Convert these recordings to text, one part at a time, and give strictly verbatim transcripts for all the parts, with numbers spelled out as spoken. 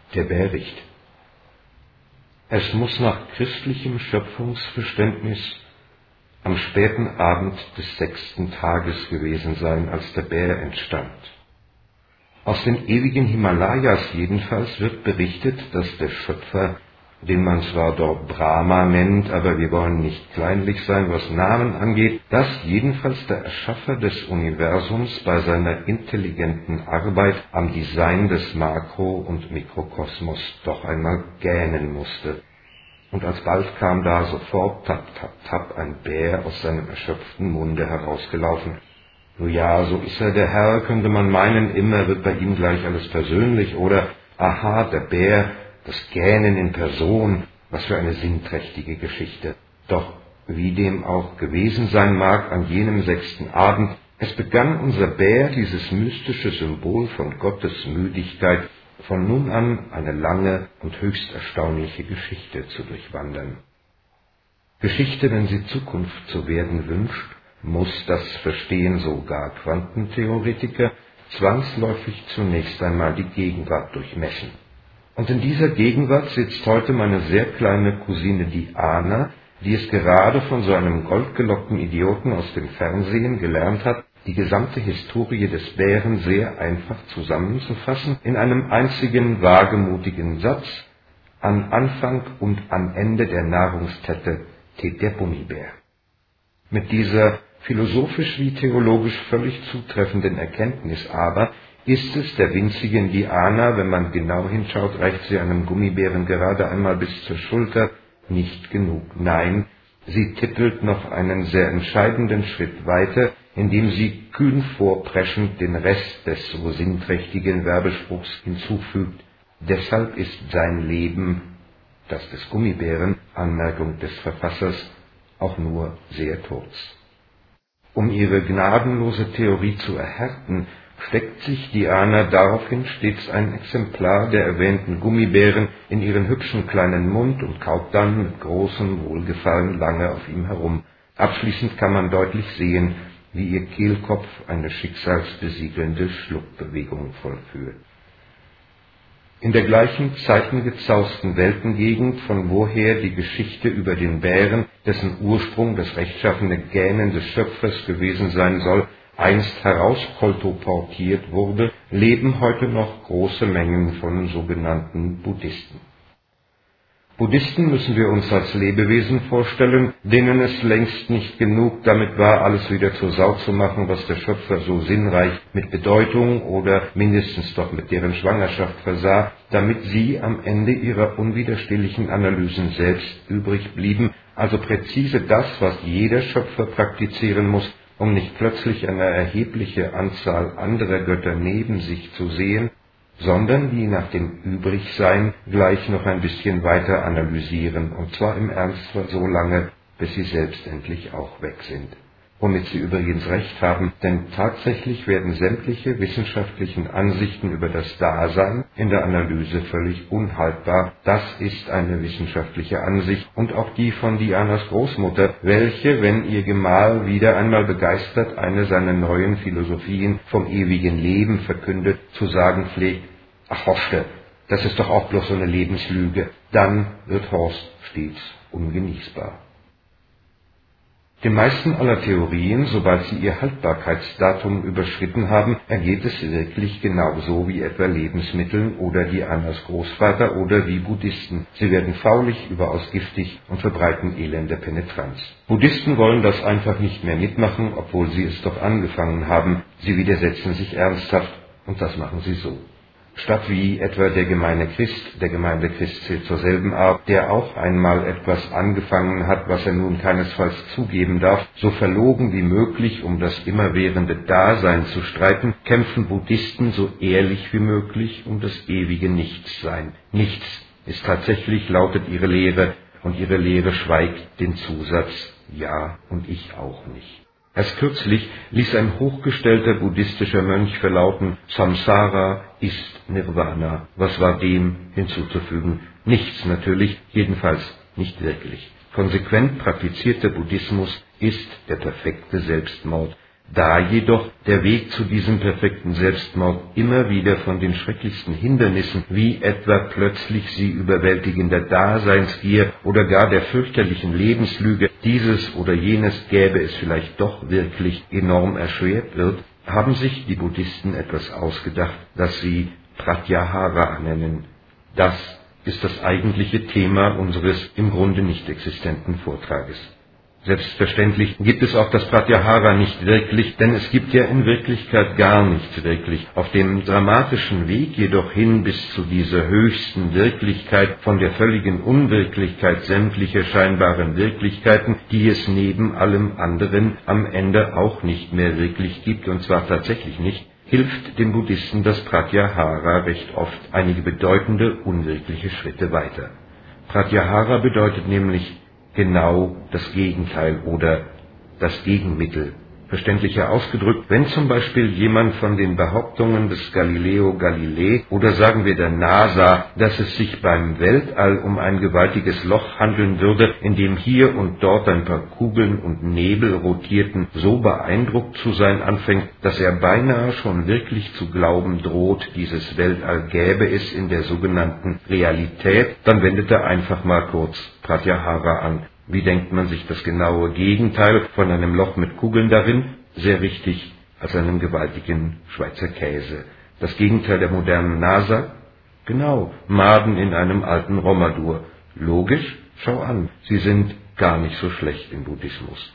Der Bäricht. Es muss nach christlichem Schöpfungsverständnis am späten Abend des sechsten Tages gewesen sein, als der Bär entstand. Aus den ewigen Himalayas jedenfalls wird berichtet, dass der Schöpfer, den man zwar dort Brahma nennt, aber wir wollen nicht kleinlich sein, was Namen angeht, dass jedenfalls der Erschaffer des Universums bei seiner intelligenten Arbeit am Design des Makro- und Mikrokosmos doch einmal gähnen musste. Und alsbald kam da sofort tap, tap, tap ein Bär aus seinem erschöpften Munde herausgelaufen. Nun ja, so ist er der Herr, könnte man meinen, immer wird bei ihm gleich alles persönlich, oder, aha, der Bär, das Gähnen in Person, was für eine sinnträchtige Geschichte. Doch wie dem auch gewesen sein mag an jenem sechsten Abend, es begann unser Bär, dieses mystische Symbol von Gottes Müdigkeit, von nun an eine lange und höchst erstaunliche Geschichte zu durchwandern. Geschichte, wenn sie Zukunft zu werden wünscht, muss, das verstehen sogar Quantentheoretiker, zwangsläufig zunächst einmal die Gegenwart durchmessen. Und in dieser Gegenwart sitzt heute meine sehr kleine Cousine Diana, die es gerade von so einem goldgelockten Idioten aus dem Fernsehen gelernt hat, die gesamte Historie des Bären sehr einfach zusammenzufassen in einem einzigen wagemutigen Satz: An Anfang und am Ende der Nahrungskette steht der Gummibär. Mit dieser philosophisch wie theologisch völlig zutreffenden Erkenntnis aber ist es der winzigen Diana, wenn man genau hinschaut, reicht sie einem Gummibären gerade einmal bis zur Schulter, nicht genug. Nein, sie tippelt noch einen sehr entscheidenden Schritt weiter, indem sie kühn vorpreschend den Rest des so sinnträchtigen Werbespruchs hinzufügt: Deshalb ist sein Leben, das des Gummibären, Anmerkung des Verfassers, auch nur sehr kurz. Um ihre gnadenlose Theorie zu erhärten, steckt sich Diana daraufhin stets ein Exemplar der erwähnten Gummibären in ihren hübschen kleinen Mund und kaut dann mit großem Wohlgefallen lange auf ihm herum. Abschließend kann man deutlich sehen, wie ihr Kehlkopf eine schicksalsbesiegelnde Schluckbewegung vollführt. In der gleichen zeitengezausten Weltengegend, von woher die Geschichte über den Bären, dessen Ursprung das rechtschaffene Gähnen des Schöpfers gewesen sein soll, einst herauskolportiert wurde, leben heute noch große Mengen von sogenannten Buddhisten. Buddhisten müssen wir uns als Lebewesen vorstellen, denen es längst nicht genug damit war, alles wieder zur Sau zu machen, was der Schöpfer so sinnreich mit Bedeutung oder mindestens doch mit deren Schwangerschaft versah, damit sie am Ende ihrer unwiderstehlichen Analysen selbst übrig blieben, also präzise das, was jeder Schöpfer praktizieren muss, um nicht plötzlich eine erhebliche Anzahl anderer Götter neben sich zu sehen, sondern die nach dem Übrigsein gleich noch ein bisschen weiter analysieren, und zwar im Ernstfall so lange, bis sie selbst endlich auch weg sind. Womit sie übrigens recht haben, denn tatsächlich werden sämtliche wissenschaftlichen Ansichten über das Dasein in der Analyse völlig unhaltbar. Das ist eine wissenschaftliche Ansicht, und auch die von Dianas Großmutter, welche, wenn ihr Gemahl wieder einmal begeistert eine seiner neuen Philosophien vom ewigen Leben verkündet, zu sagen pflegt: Ach Horste, das ist doch auch bloß so eine Lebenslüge. Dann wird Horst stets ungenießbar. Den meisten aller Theorien, sobald sie ihr Haltbarkeitsdatum überschritten haben, ergeht es wirklich genauso wie etwa Lebensmitteln oder Dianas Großvater oder wie Buddhisten. Sie werden faulig, überaus giftig und verbreiten elende Penetranz. Buddhisten wollen das einfach nicht mehr mitmachen, obwohl sie es doch angefangen haben. Sie widersetzen sich ernsthaft, und das machen sie so. Statt wie etwa der gemeine Christ, der gemeine Christ zählt zur selben Art, der auch einmal etwas angefangen hat, was er nun keinesfalls zugeben darf, so verlogen wie möglich um das immerwährende Dasein zu streiten, kämpfen Buddhisten so ehrlich wie möglich um das ewige Nichtssein. Nichts ist tatsächlich, lautet ihre Lehre, und ihre Lehre schweigt den Zusatz: Ja, und ich auch nicht. Erst kürzlich ließ ein hochgestellter buddhistischer Mönch verlauten: Samsara ist Nirvana. Was war dem hinzuzufügen? Nichts natürlich, jedenfalls nicht wirklich. Konsequent praktizierter Buddhismus ist der perfekte Selbstmord. Da jedoch der Weg zu diesem perfekten Selbstmord immer wieder von den schrecklichsten Hindernissen, wie etwa plötzlich sie überwältigender Daseinsgier oder gar der fürchterlichen Lebenslüge, dieses oder jenes gäbe es vielleicht doch wirklich, enorm erschwert wird, haben sich die Buddhisten etwas ausgedacht, das sie Pratyahara nennen. Das ist das eigentliche Thema unseres im Grunde nicht existenten Vortrages. Selbstverständlich gibt es auch das Pratyahara nicht wirklich, denn es gibt ja in Wirklichkeit gar nichts wirklich. Auf dem dramatischen Weg jedoch hin bis zu dieser höchsten Wirklichkeit von der völligen Unwirklichkeit sämtlicher scheinbaren Wirklichkeiten, die es neben allem anderen am Ende auch nicht mehr wirklich gibt, und zwar tatsächlich nicht, hilft den Buddhisten das Pratyahara recht oft einige bedeutende, unwirkliche Schritte weiter. Pratyahara bedeutet nämlich genau das Gegenteil oder das Gegenmittel. Verständlicher ausgedrückt, wenn zum Beispiel jemand von den Behauptungen des Galileo Galilei oder sagen wir der NASA, dass es sich beim Weltall um ein gewaltiges Loch handeln würde, in dem hier und dort ein paar Kugeln und Nebel rotierten, so beeindruckt zu sein anfängt, dass er beinahe schon wirklich zu glauben droht, dieses Weltall gäbe es in der sogenannten Realität, dann wendet er einfach mal kurz Pratyahara an. Wie denkt man sich das genaue Gegenteil von einem Loch mit Kugeln darin? Sehr richtig, als einem gewaltigen Schweizer Käse. Das Gegenteil der modernen NASA? Genau, Maden in einem alten Romadur. Logisch? Schau an, sie sind gar nicht so schlecht im Buddhismus.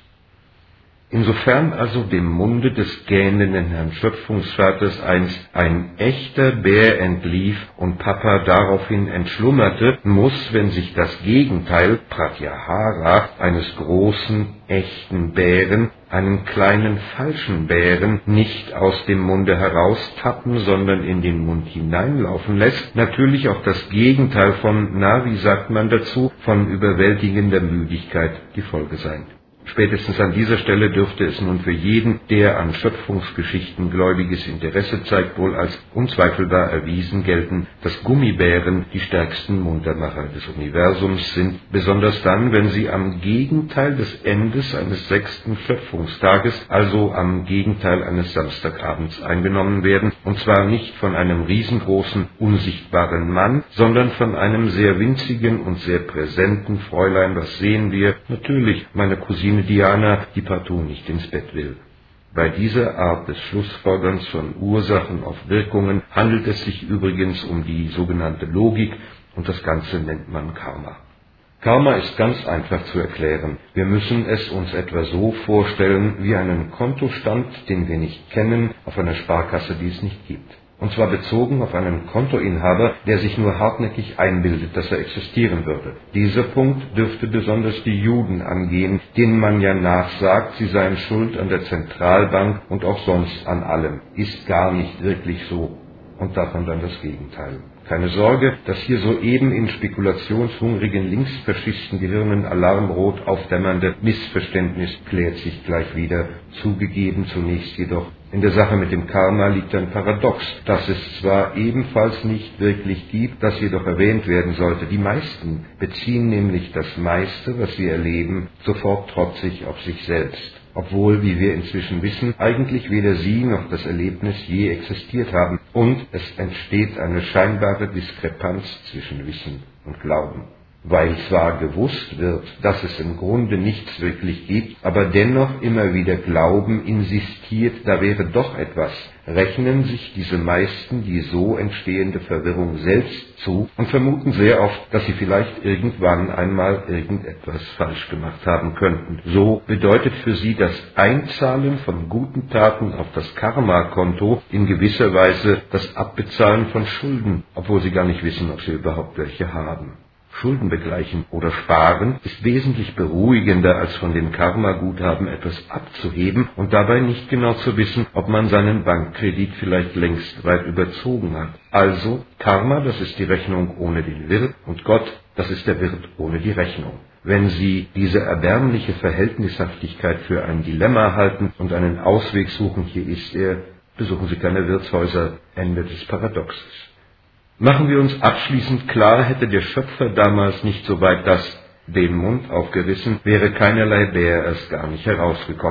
Insofern also dem Munde des gähnenden Herrn Schöpfungsvaters einst ein echter Bär entlief und Papa daraufhin entschlummerte, muss, wenn sich das Gegenteil, Pratyahara, eines großen, echten Bären, einen kleinen falschen Bären nicht aus dem Munde heraustappen, sondern in den Mund hineinlaufen lässt, natürlich auch das Gegenteil von, na, wie sagt man dazu, von überwältigender Müdigkeit die Folge sein. Spätestens an dieser Stelle dürfte es nun für jeden, der an Schöpfungsgeschichten gläubiges Interesse zeigt, wohl als unzweifelbar erwiesen gelten, dass Gummibären die stärksten Muntermacher des Universums sind, besonders dann, wenn sie am Gegenteil des Endes eines sechsten Schöpfungstages, also am Gegenteil eines Samstagabends eingenommen werden, und zwar nicht von einem riesengroßen, unsichtbaren Mann, sondern von einem sehr winzigen und sehr präsenten Fräulein. Was sehen wir? Natürlich, meine Cousine Diana, die partout nicht ins Bett will. Bei dieser Art des Schlussfolgerns von Ursachen auf Wirkungen handelt es sich übrigens um die sogenannte Logik, und das Ganze nennt man Karma. Karma ist ganz einfach zu erklären. Wir müssen es uns etwa so vorstellen wie einen Kontostand, den wir nicht kennen, auf einer Sparkasse, die es nicht gibt. Und zwar bezogen auf einen Kontoinhaber, der sich nur hartnäckig einbildet, dass er existieren würde. Dieser Punkt dürfte besonders die Juden angehen, denen man ja nachsagt, sie seien schuld an der Zentralbank und auch sonst an allem. Ist gar nicht wirklich so. Und davon dann das Gegenteil. Keine Sorge, das hier soeben in spekulationshungrigen linksfaschisten Gehirnen alarmrot aufdämmernde Missverständnis klärt sich gleich wieder, zugegeben zunächst jedoch. In der Sache mit dem Karma liegt ein Paradox, das es zwar ebenfalls nicht wirklich gibt, das jedoch erwähnt werden sollte. Die meisten beziehen nämlich das meiste, was sie erleben, sofort trotzig auf sich selbst. Obwohl, wie wir inzwischen wissen, eigentlich weder sie noch das Erlebnis je existiert haben, und es entsteht eine scheinbare Diskrepanz zwischen Wissen und Glauben. Weil zwar gewusst wird, dass es im Grunde nichts wirklich gibt, aber dennoch immer wieder Glauben insistiert, da wäre doch etwas, rechnen sich diese meisten die so entstehende Verwirrung selbst zu und vermuten sehr oft, dass sie vielleicht irgendwann einmal irgendetwas falsch gemacht haben könnten. So bedeutet für sie das Einzahlen von guten Taten auf das Karma-Konto in gewisser Weise das Abbezahlen von Schulden, obwohl sie gar nicht wissen, ob sie überhaupt welche haben. Schulden begleichen oder sparen ist wesentlich beruhigender, als von den Karma-Guthaben etwas abzuheben und dabei nicht genau zu wissen, ob man seinen Bankkredit vielleicht längst weit überzogen hat. Also, Karma, das ist die Rechnung ohne den Wirt, und Gott, das ist der Wirt ohne die Rechnung. Wenn Sie diese erbärmliche Verhältnismäßigkeit für ein Dilemma halten und einen Ausweg suchen, hier ist er, besuchen Sie keine Wirtshäuser, Ende des Paradoxes. Machen wir uns abschließend klar, hätte der Schöpfer damals nicht so weit das, den Mund aufgerissen, wäre keinerlei Bär erst gar nicht herausgekommen.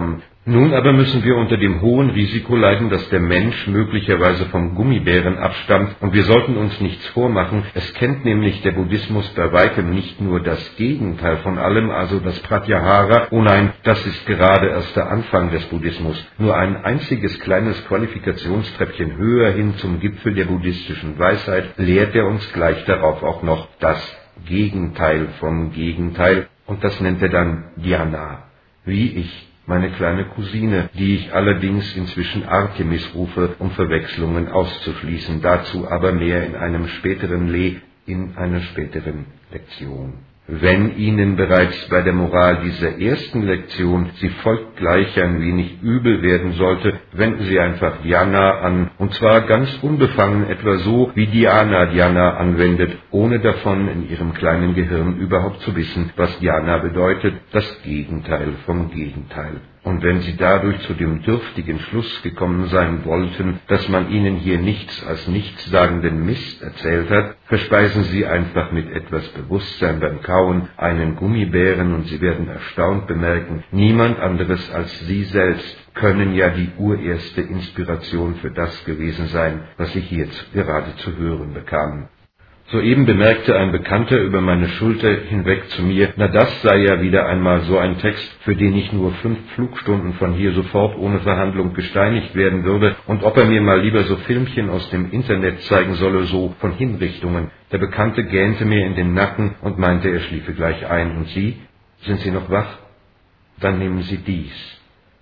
Nun aber müssen wir unter dem hohen Risiko leiden, dass der Mensch möglicherweise vom Gummibären abstammt, und wir sollten uns nichts vormachen, es kennt nämlich der Buddhismus bei weitem nicht nur das Gegenteil von allem, also das Pratyahara, oh nein, das ist gerade erst der Anfang des Buddhismus, nur ein einziges kleines Qualifikationstreppchen höher hin zum Gipfel der buddhistischen Weisheit lehrt er uns gleich darauf auch noch das Gegenteil vom Gegenteil, und das nennt er dann Dhyana, wie ich meine kleine Cousine, die ich allerdings inzwischen Artemis rufe, um Verwechslungen auszuschließen, dazu aber mehr in einem späteren Le, in einer späteren Lektion. Wenn Ihnen bereits bei der Moral dieser ersten Lektion sie folgt gleich ein wenig übel werden sollte, wenden Sie einfach Dhyana an, und zwar ganz unbefangen, etwa so, wie Dhyana Dhyana anwendet, ohne davon in Ihrem kleinen Gehirn überhaupt zu wissen, was Dhyana bedeutet, das Gegenteil vom Gegenteil. Und wenn Sie dadurch zu dem dürftigen Schluss gekommen sein wollten, dass man Ihnen hier nichts als nichtssagenden Mist erzählt hat, verspeisen Sie einfach mit etwas Bewusstsein beim Kauen einen Gummibären, und Sie werden erstaunt bemerken, niemand anderes als Sie selbst können ja die urerste Inspiration für das gewesen sein, was Sie hier gerade zu hören bekamen. Soeben bemerkte ein Bekannter über meine Schulter hinweg zu mir, na das sei ja wieder einmal so ein Text, für den ich nur fünf Flugstunden von hier sofort ohne Verhandlung gesteinigt werden würde, und ob er mir mal lieber so Filmchen aus dem Internet zeigen solle, so von Hinrichtungen. Der Bekannte gähnte mir in den Nacken und meinte, er schliefe gleich ein. Und Sie? Sind Sie noch wach? Dann nehmen Sie dies.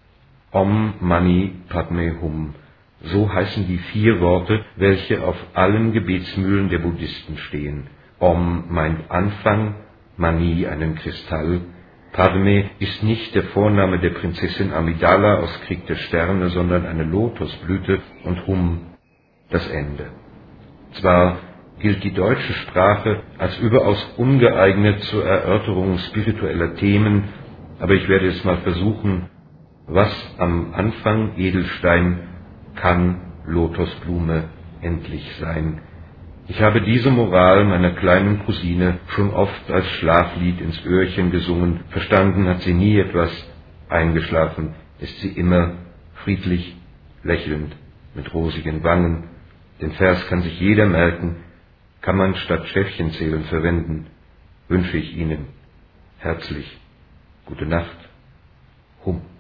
Om Mani Padme Hum. So heißen die vier Worte, welche auf allen Gebetsmühlen der Buddhisten stehen. Om meint Anfang, Mani einen Kristall, Padme ist nicht der Vorname der Prinzessin Amidala aus Krieg der Sterne, sondern eine Lotusblüte, und Hum das Ende. Zwar gilt die deutsche Sprache als überaus ungeeignet zur Erörterung spiritueller Themen, aber ich werde es mal versuchen. Was am Anfang Edelstein, kann Lotusblume endlich sein. Ich habe diese Moral meiner kleinen Cousine schon oft als Schlaflied ins Öhrchen gesungen, verstanden hat sie nie etwas, eingeschlafen ist sie immer, friedlich, lächelnd, mit rosigen Wangen. Den Vers kann sich jeder merken, kann man statt Schäfchenzählen verwenden, wünsche ich Ihnen herzlich gute Nacht, Hum.